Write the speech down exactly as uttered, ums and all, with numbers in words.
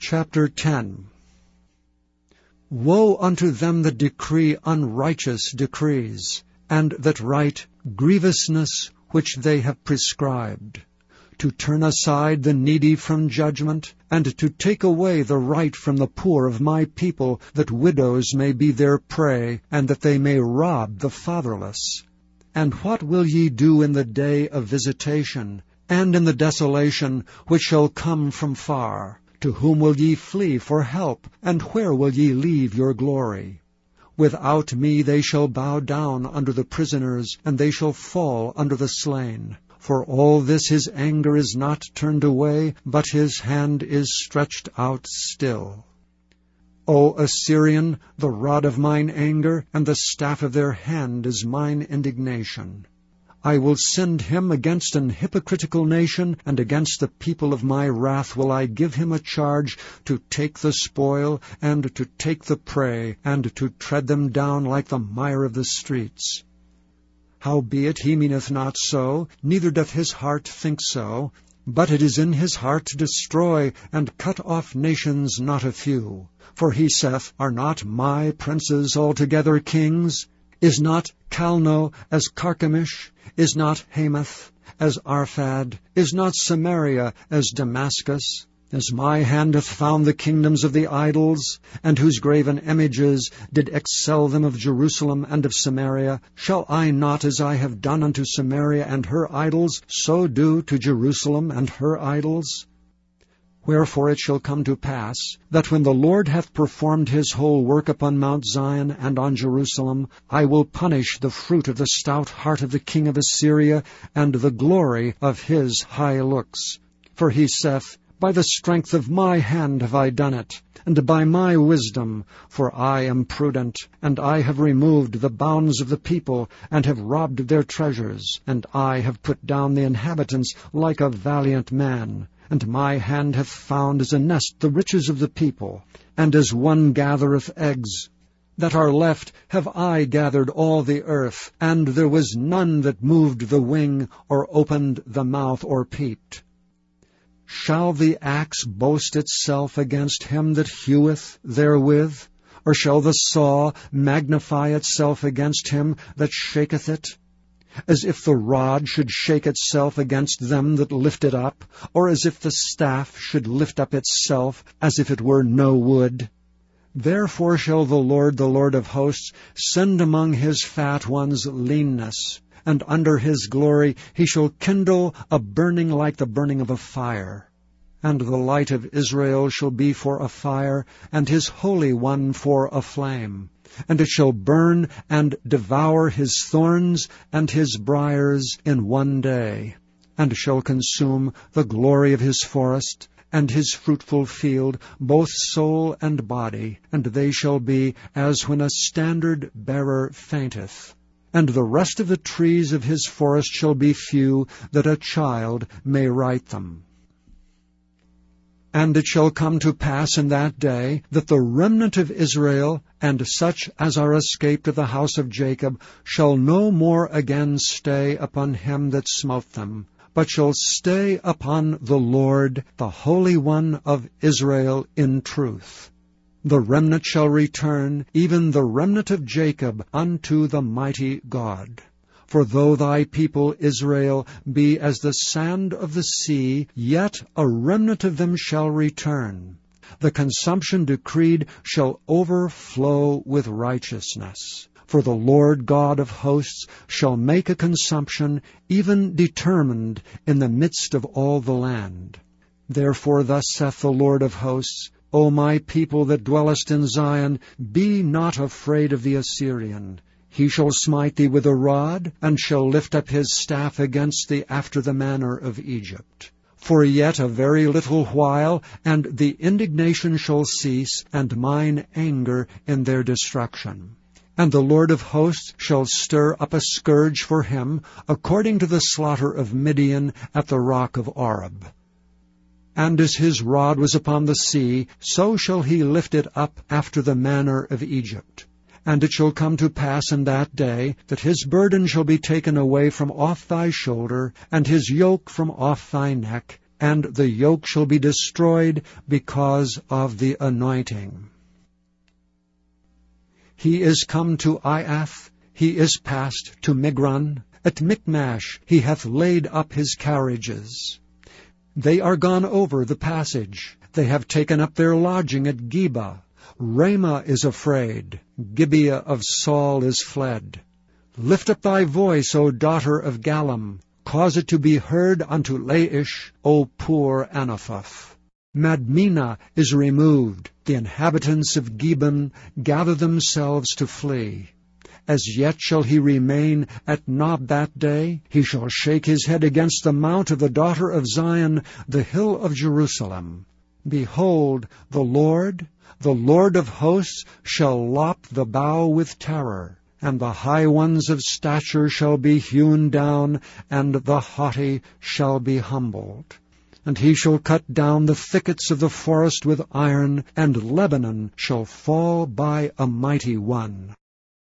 Chapter ten. Woe unto them that decree unrighteous decrees, and that write grievousness which they have prescribed, to turn aside the needy from judgment, and to take away the right from the poor of my people, that widows may be their prey, and that they may rob the fatherless. And what will ye do in the day of visitation, and in the desolation which shall come from far? To whom will ye flee for help, and where will ye leave your glory? Without me they shall bow down under the prisoners, and they shall fall under the slain. For all this his anger is not turned away, but his hand is stretched out still. O Assyrian, the rod of mine anger, and the staff of their hand is mine indignation. I will send him against an hypocritical nation, and against the people of my wrath will I give him a charge, to take the spoil, and to take the prey, and to tread them down like the mire of the streets. Howbeit he meaneth not so, neither doth his heart think so, but it is in his heart to destroy, and cut off nations not a few. For he saith, Are not my princes altogether kings? Is not Calno as Carchemish? Is not Hamath as Arphad? Is not Samaria as Damascus? As my hand hath found the kingdoms of the idols, and whose graven images did excel them of Jerusalem and of Samaria, shall I not, as I have done unto Samaria and her idols, so do to Jerusalem and her idols? Wherefore it shall come to pass, that when the Lord hath performed his whole work upon Mount Zion and on Jerusalem, I will punish the fruit of the stout heart of the king of Assyria, and the glory of his high looks. For he saith, By the strength of my hand have I done it, and by my wisdom, for I am prudent, and I have removed the bounds of the people, and have robbed their treasures, and I have put down the inhabitants like a valiant man. And my hand hath found as a nest the riches of the people, and as one gathereth eggs. That are left have I gathered all the earth, and there was none that moved the wing, or opened the mouth, or peeped. Shall the axe boast itself against him that heweth therewith? Or shall the saw magnify itself against him that shaketh it? As if the rod should shake itself against them that lift it up, or as if the staff should lift up itself, as if it were no wood. Therefore shall the Lord, the Lord of hosts, send among his fat ones leanness, and under his glory he shall kindle a burning like the burning of a fire. And the light of Israel shall be for a fire, and his Holy One for a flame. And it shall burn and devour his thorns and his briars in one day, and shall consume the glory of his forest, and his fruitful field, both soul and body, and they shall be as when a standard-bearer fainteth. And the rest of the trees of his forest shall be few, that a child may write them. And it shall come to pass in that day, that the remnant of Israel, and such as are escaped of the house of Jacob, shall no more again stay upon him that smote them, but shall stay upon the Lord, the Holy One of Israel, in truth. The remnant shall return, even the remnant of Jacob, unto the mighty God. For though thy people Israel be as the sand of the sea, yet a remnant of them shall return. The consumption decreed shall overflow with righteousness. For the Lord God of hosts shall make a consumption, even determined, in the midst of all the land. Therefore thus saith the Lord of hosts, O my people that dwellest in Zion, be not afraid of the Assyrian. He shall smite thee with a rod, and shall lift up his staff against thee after the manner of Egypt. For yet a very little while, and the indignation shall cease, and mine anger in their destruction. And the Lord of hosts shall stir up a scourge for him, according to the slaughter of Midian at the rock of Oreb. And as his rod was upon the sea, so shall he lift it up after the manner of Egypt. And it shall come to pass in that day, that his burden shall be taken away from off thy shoulder, and his yoke from off thy neck, and the yoke shall be destroyed because of the anointing. He is come to Iath, he is passed to Migron. At Michmash he hath laid up his carriages. They are gone over the passage. They have taken up their lodging at Geba. Ramah is afraid. Gibeah of Saul is fled. Lift up thy voice, O daughter of Gallim. Cause it to be heard unto Laish, O poor Anaphoth. Madmenah is removed. The inhabitants of Gibeon gather themselves to flee. As yet shall he remain at Nob that day. He shall shake his head against the mount of the daughter of Zion, the hill of Jerusalem. Behold, the Lord, the Lord of hosts, shall lop the bough with terror, and the high ones of stature shall be hewn down, and the haughty shall be humbled. And he shall cut down the thickets of the forest with iron, and Lebanon shall fall by a mighty one.